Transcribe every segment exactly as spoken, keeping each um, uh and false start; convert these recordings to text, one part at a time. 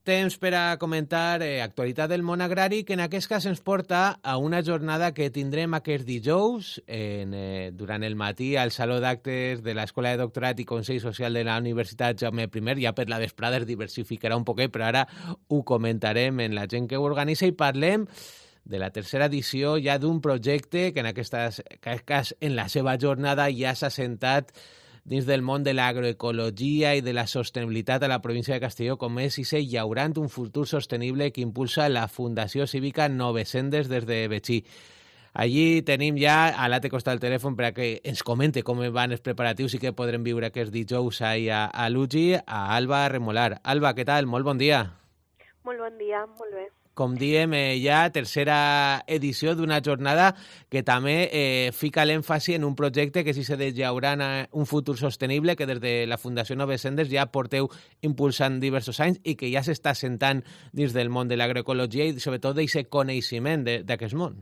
temps per a comentar eh, actualitat del món agrari, que en aquest cas ens porta a una jornada que tindrem aquest dijous en, eh, durant el matí al Saló d'Actes de l'Escola de Doctorat i Consell Social de la Universitat Jaume I. Ja per la vesprada es diversificarà un poquet, però ara ho comentarem en la gent que ho organitza i parlem de la tercera edició ja d'un projecte que en aquest cas en la seva jornada ja s'ha assentat dins del món de l'agroecologia i de la sostenibilitat a la província de Castelló, com és I C E Llaurant, un futur sostenible que impulsa la Fundació Cívica Novesendes des de Betxí. Allí tenim ja a l'altre costat del telèfon per a que ens comente com van els preparatius i què podrem viure aquest dijous a, a l'U G I, a Alba Remolar. Alba, què tal? Molt bon dia. Molt bon dia, molt bé. Com diem, eh, ja tercera edició d'una jornada que també eh, fica l'èmfasi en un projecte que si se Llaurant un futur sostenible que des de la Fundació Novesendes ja porteu impulsant diversos anys i que ja s'està sentant dins del món de l'agroecologia i sobretot d'aquest coneixement d'aquest món.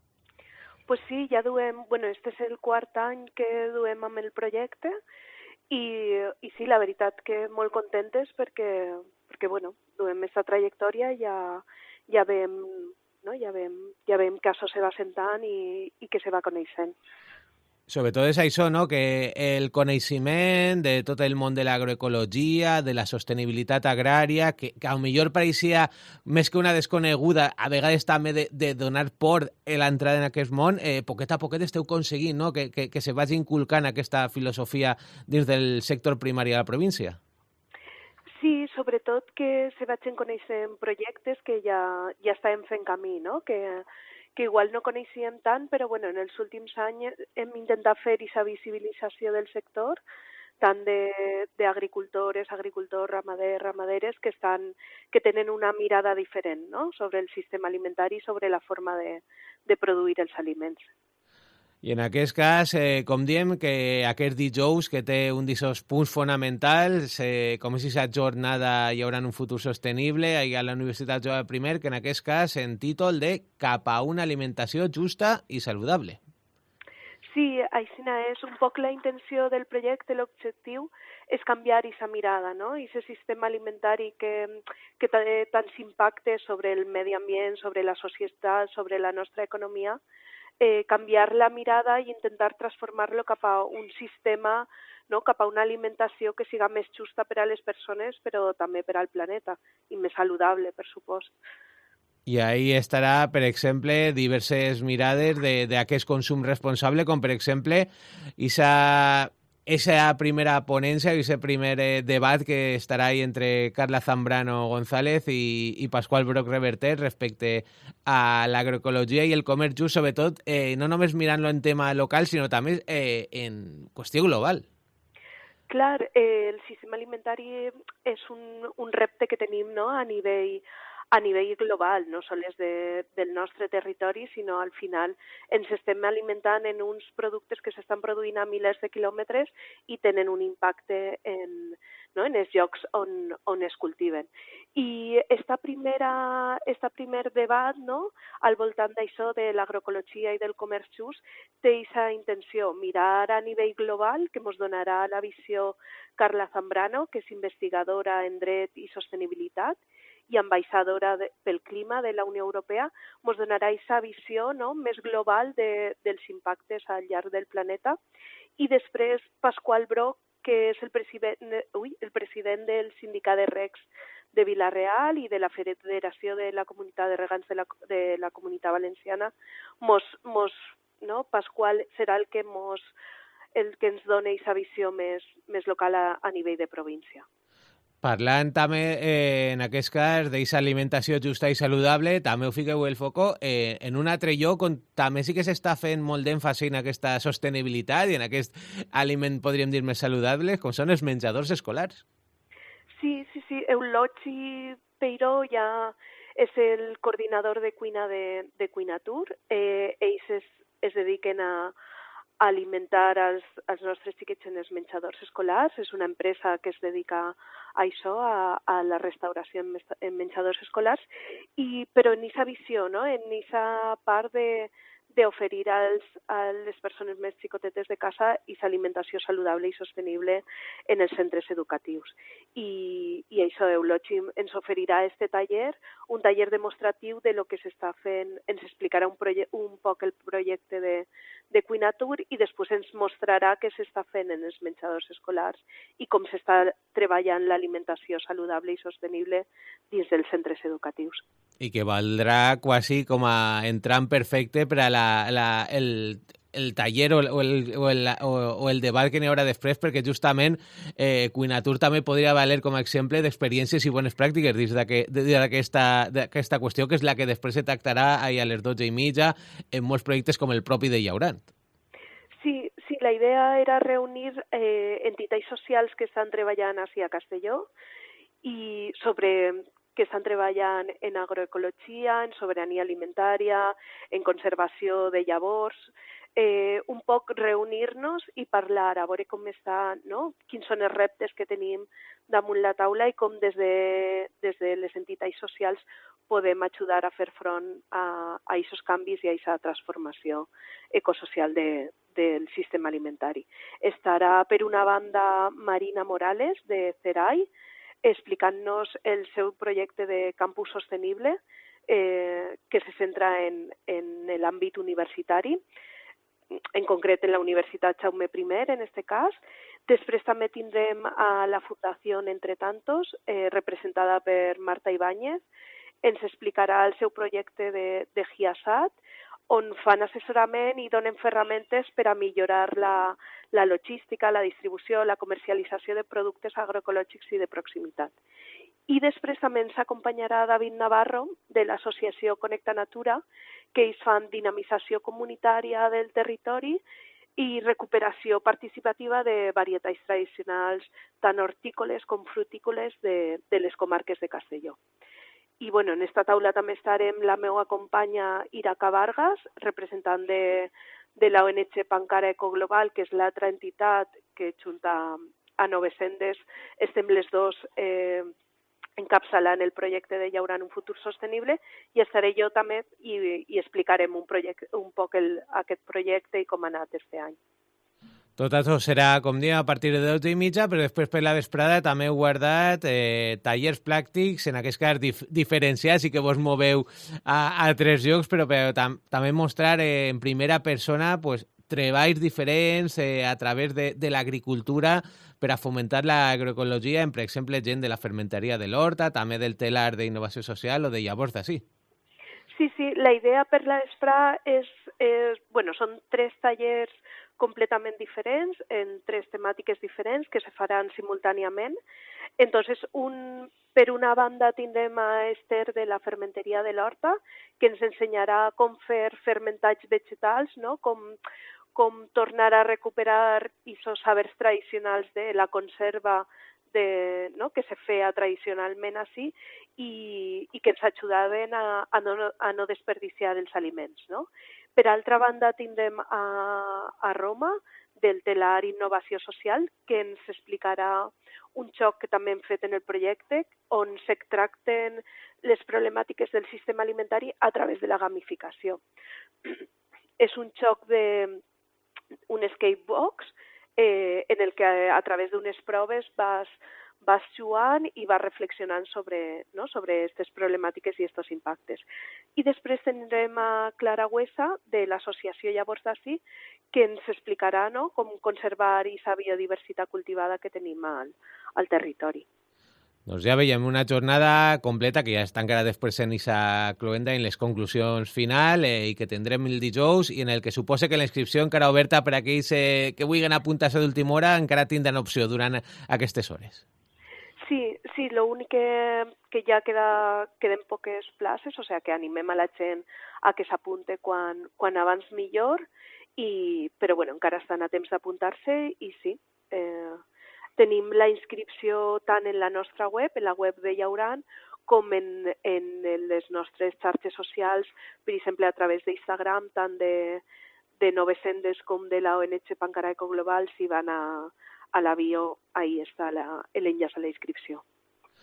Pues sí, ja duem, bueno, este és el quart any que duem amb el projecte i, i sí, la veritat que molt contentes perquè, perquè bueno, duem aquesta trajectòria i ja ja veiem, no? ja veiem, ja veiem que això se va sentant i, i que se va coneixent. Sobretot és això, no? Que el coneixement de tot el món de l'agroecologia, de la sostenibilitat agrària, que, que a lo millor pareixia més que una desconeguda, a vegades també de, de donar por l'entrada en aquest món, eh, poquet a poquet esteu aconseguint, no? que, que, que se vagi inculcant aquesta filosofia dins del sector primari de la província. Sí, sobretot que se vagin coneixent projectes que ja, ja estàvem fent camí, no? que, que igual no coneixíem tant, però bueno, en els últims anys hem intentat fer aquesta visibilització del sector, tant d'agricultores, agricultors, ramaders, ramaderes, que, estan, que tenen una mirada diferent, no? sobre el sistema alimentari i sobre la forma de, de produir els aliments. I en aquest cas, eh, com diem, que aquest dijous, que té un d'aquests punts fonamentals, eh, com és aquesta jornada hi haurà un futur sostenible a la Universitat Jaume I, que en aquest cas en títol de Cap a una alimentació justa i saludable. Sí, aixina és un poc la intenció del projecte, l'objectiu és canviar aquesta mirada, no? Aquest sistema alimentari que, que té tants impactes sobre el medi ambient, sobre la societat, sobre la nostra economia, Eh, canviar la mirada i intentar transformar-lo cap a un sistema, no? cap a una alimentació que siga més justa per a les persones, però també per al planeta, i més saludable, per supost. I ahí estarà, per exemple, diverses mirades d'aquest consum responsable, com per exemple, esa... Esa primera ponencia y ese primer eh, debat que estará ahí entre Carla Zambrano González y, y Pascual Broc Reverter respecte a l'agroecologia i el comerç just, sobretot, eh, no només mirant-lo en tema local, sinó també eh, en qüestió global. Clar, eh, el sistema alimentari és un, un repte que tenim, no? a nivell a nivell global, no sols de, del nostre territori, sinó al final ens estem alimentant en uns productes que s'estan produint a milers de quilòmetres i tenen un impacte en, no, en els llocs on, on es cultiven. I esta primera, esta primer debat, no, al voltant d'això de l'agroecologia i del comerç just té aquesta intenció, mirar a nivell global, que ens donarà la visió Carla Zambrano, que és investigadora en dret i sostenibilitat, i ambaixadora de, pel clima de la Unió Europea, ens donarà aquesta visió, no, més global de, dels impactes al llarg del planeta. I després Pascual Broc, que és el president, ui, el president del sindicat de regs de Vila-real i de la Federació de la Comunitat de Regants de la, de la Comunitat Valenciana, mos, mos, no, Pascual serà el que, mos, el que ens dona aquesta visió més, més local a, a nivell de província. Parlant també, eh, en aquest cas, d'aquesta alimentació justa i saludable, també ho fiqueu el foco eh, en un altre lloc on també sí que s'està fent molt d'èmfasi en aquesta sostenibilitat i en aquest aliment, podríem dir, més saludable, com són els menjadors escolars. Sí, sí, sí. Eulogi Peiró ja és el coordinador de cuina de, de Cuinatur. Eh, ells es, es dediquen a a alimentar els, els nostres xiquets en els menjadors escolars. És una empresa que es dedica a això, a, a la restauració en, en menjadors escolars, i, però en aquesta visió, no? en aquesta part de, d'oferir als, a les persones més xicotetes de casa aquesta alimentació saludable i sostenible en els centres educatius. I, i això, Eulogim ens oferirà este taller, un taller demostratiu de lo que s'està fent, ens explicarà un, un poc el projecte de, de Cuinatur i després ens mostrarà què s'està fent en els menjadors escolars i com s'està treballant l'alimentació saludable i sostenible dins dels centres educatius. I que valdrà quasi com a entrant perfecte per a la, la, el, el taller o el, o, el, o, el, o el debat que n'hi haurà després, perquè justament eh, Cuinatur també podria valer com a exemple d'experiències i bones pràctiques dins d'aquesta qüestió, que és la que després se tractarà a les dotze i mitja en molts projectes com el propi de Llaurant. Sí, sí, la idea era reunir eh, entitats socials que estan treballant així a Castelló i sobre que estan treballant en agroecologia, en sobirania alimentària, en conservació de llavors, eh, un poc reunir-nos i parlar, a veure com està, no? Quins són els reptes que tenim damunt la taula i com des de, des de les entitats socials podem ajudar a fer front a aquests canvis i a aquesta transformació ecosocial de, del sistema alimentari. Estarà, per una banda, Marina Morales, de CERAI, explicant-nos el seu projecte de campus sostenible, eh, que se centra en, en l'àmbit universitari, en concret en la Universitat Jaume primer, en aquest cas. Després també tindrem a la Fundació Entre Tantos, eh, representada per Marta Ibáñez. Ens explicarà el seu projecte de, de Giasat, on fan assessorament i donen ferramentes per a millorar la, la logística, la distribució, la comercialització de productes agroecològics i de proximitat. I després també ens acompanyarà David Navarro, de l'associació Connecta Natura, que ells fan dinamització comunitària del territori i recuperació participativa de varietats tradicionals, tant hortícoles com frutícoles de, de les comarques de Castelló. I bueno, en esta taula també estarem la meva companya Iraca Vargas, representant de, de la O N G Pancara Ecoglobal, que és l'altra entitat que junta a Novesendes estem les dos eh, encapçalant el projecte de Llaurant un futur sostenible, i estaré jo també i, i explicarem un, projecte, un poc el, aquest projecte i com ha anat este any. Tot això serà, com diem, a partir de dotze i mitja, però després per la vesprada també heu guardat eh, tallers pràctics, en aquest cas dif diferenciats, i que vos moveu a, a tres llocs, però, però tam també mostrar eh, en primera persona pues, treballs diferents eh, a través de, de l'agricultura per a fomentar l'agroecologia, en, per exemple, gent de la fermenteria de l'Horta, també del telar d'innovació social o de llavors d'ací. Sí, sí, la idea per la vesprada és, és, bueno, són tres tallers completament diferents, en tres temàtiques diferents que se faran simultàniament. Entonces, un, per una banda tindrem a Esther de la fermenteria de l'Horta, que ens ensenyarà com fer fermentats vegetals, no? com, com tornar a recuperar aquests sabers tradicionals de la conserva de, no? que se feia tradicionalment així i, i que ens ajudaven a, a, no, a no desperdiciar els aliments. No? Per altra banda, tindrem a, a Roma, del telar Innovació Social, que ens explicarà un xoc que també hem fet en el projecte, on se tracten les problemàtiques del sistema alimentari a través de la gamificació. És un xoc de un escape box eh, en el que a través d'unes proves vas vas jugant i vas reflexionant sobre, no, sobre aquestes problemàtiques i aquests impactes. I després tindrem a Clara Huesa, de l'associació Llavors d'ací, que ens explicarà no, com conservar aquesta biodiversitat cultivada que tenim al, al territori. Doncs ja veiem una jornada completa que ja està encara després en aquesta cloenda en les conclusions final eh, i que tindrem el dijous i en el que suposa que la inscripció encara oberta per a aquells eh, que vulguin apuntar-se d'última hora encara tindran opció durant aquestes hores. Sí, sí, l'únic que, que ja queda, queden poques places, o sigui que animem a la gent a que s'apunte quan, quan abans millor, i, però bueno, encara estan a temps d'apuntar-se i sí, eh, tenim la inscripció tant en la nostra web, en la web de Llaurant, com en, en les nostres xarxes socials, per exemple a través d'Instagram, tant de, de Novesendes com de la O N G Pancara Ecoglobal, si van a a la bio, ahí està l'enllaç a la inscripció.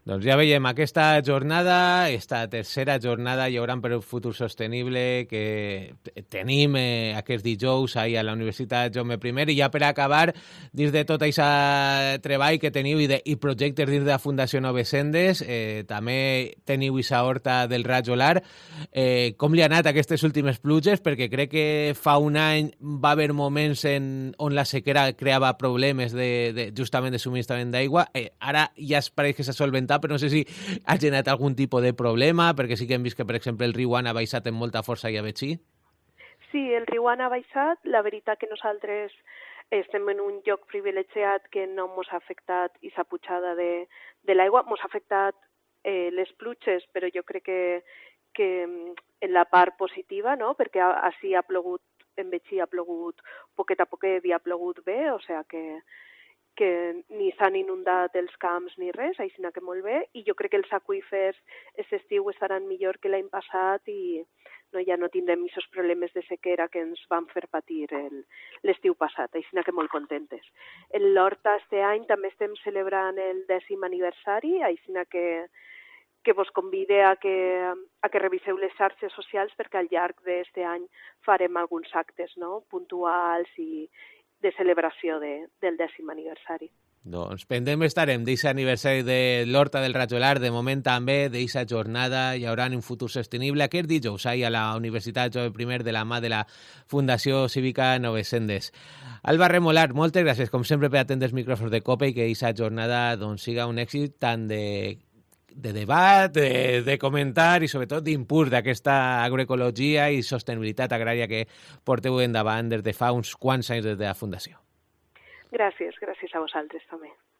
Doncs ja veiem, aquesta jornada, esta tercera jornada hi haurà per un futur sostenible que tenim eh, aquest dijous ahir a la Universitat Jaume I. I ja per acabar, dins de tot aquest treball que teniu i, de, i projectes dins de la Fundació Noves Sendes, eh, també teniu aquesta horta del Rajolar. Eh, com li ha anat aquestes últimes pluges? Perquè crec que fa un any va haver moments en, on la sequera creava problemes de, de, justament de subministrament d'aigua. Eh, ara ja es pareix que s'ha solventat, però no sé si ha generat algun tipus de problema, perquè sí que hem vist que, per exemple, el riu Han ha baixat amb molta força i a Betxí. Sí, el riu Han ha baixat. La veritat que nosaltres estem en un lloc privilegiat que no ens ha afectat i s'ha pujada de, de l'aigua. Ens ha afectat eh, les pluges, però jo crec que, que en la part positiva, no? Perquè així ha plogut, en Betxí ha plogut poquet a poquet i ha plogut bé, o sigui que que ni s'han inundat els camps ni res, així que molt bé, i jo crec que els aqüífers aquest estiu estaran millor que l'any passat i no, ja no tindrem aquests problemes de sequera que ens van fer patir l'estiu passat, així que molt contentes. En l'Horta este any també estem celebrant el dècim aniversari, així que que vos convide a que, a que reviseu les xarxes socials perquè al llarg d'aquest any farem alguns actes, no?, puntuals i de celebració de, del dècim aniversari. Doncs pendent estarem d'aquest aniversari de l'Horta del Rajolar, de moment també d'aquesta jornada hi haurà un futur sostenible aquest dijous ahir a la Universitat Jaume I de la mà de la Fundació Cívica Noves Sendes. Alba Remolar, moltes gràcies com sempre per atendre els micròfons de COPE i que aquesta jornada doncs, siga un èxit tant de de debat, de, de comentar i sobretot d'impuls d'aquesta agroecologia i sostenibilitat agrària que porteu endavant des de fa uns quants anys des de la Fundació. Gràcies, gràcies a vosaltres també.